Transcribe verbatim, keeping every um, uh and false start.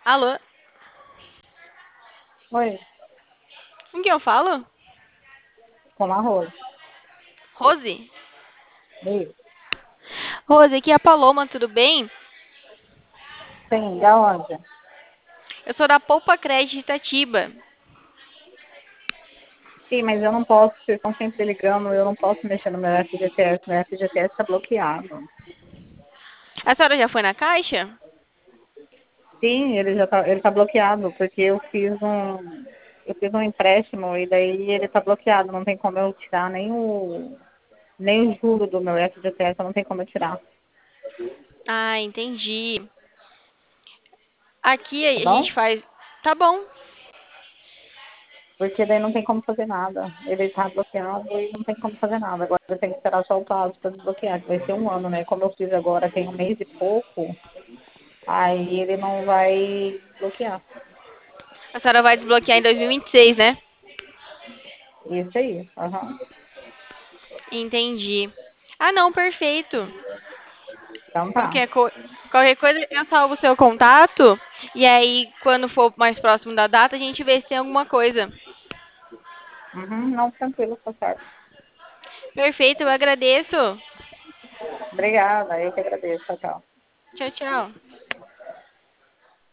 Alô? Oi, Com quem eu falo? com arroz. Rose? Isso. Rose, aqui é a Paloma, tudo bem? Sim, da onde? Eu sou da Poupa Crédito Itatiba. Sim, mas eu não posso, vocês estão sempre ligando, eu não posso mexer no meu F G T S, meu F G T S está bloqueado. A senhora já foi na caixa? Sim, ele já tá, ele tá bloqueado, porque eu fiz um, eu fiz um empréstimo e daí ele tá bloqueado, não tem como eu tirar nem o, nem o juro do meu F G T S, não tem como eu tirar, Ah, entendi. Aqui tá a bom? gente faz. Tá bom. Porque daí não tem como fazer nada. Ele tá bloqueado e não tem como fazer nada. Agora eu tenho que esperar só o prazo para desbloquear, que vai ser um ano, né? Como eu fiz agora tem um mês e pouco, aí ele não vai bloquear. A senhora vai desbloquear em dois mil e vinte e seis, né? Isso aí. Aham. Entendi. Ah, não, perfeito. Então tá. Qualquer, co... Qualquer coisa, eu salvo o seu contato. E aí, quando for mais próximo da data, a gente vê se tem alguma coisa. Uhum. Não, tranquilo, tá certo. Perfeito, eu agradeço. Obrigada, eu que agradeço. Tchau, tchau. Tchau, tchau.